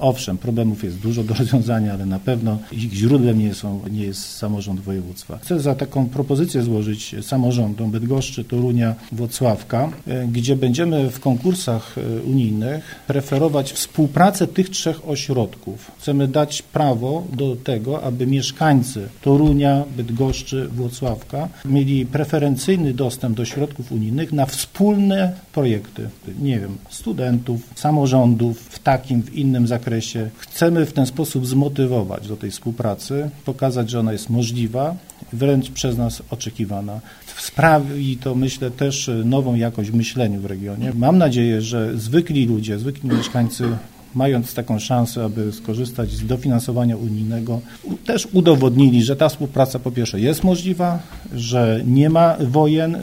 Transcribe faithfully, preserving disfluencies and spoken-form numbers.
Owszem, problemów jest dużo do rozwiązania, ale na pewno ich źródłem nie, są, nie jest samorząd województwa. Chcę za taką propozycję złożyć samorządom Bydgoszczy, Torunia, Włocławka, gdzie będziemy w konkursach unijnych preferować współpracę tych trzech ośrodków. Chcemy dać prawo do tego, aby mieszkańcy Torunia, Bydgoszczy, Włocławka mieli preferencyjny dostęp do środków unijnych na wspólne projekty, nie wiem, studentów, samorządów w takim, w innym zakresie. Chcemy w ten sposób zmotywować do tej współpracy, pokazać, że ona jest możliwa, wręcz przez nas oczekiwana. Sprawi to, myślę, też nową jakość w myśleniu w regionie. Mam nadzieję, że zwykli ludzie, zwykli mieszkańcy, mając taką szansę, aby skorzystać z dofinansowania unijnego, też udowodnili, że ta współpraca po pierwsze jest możliwa, że nie ma wojen,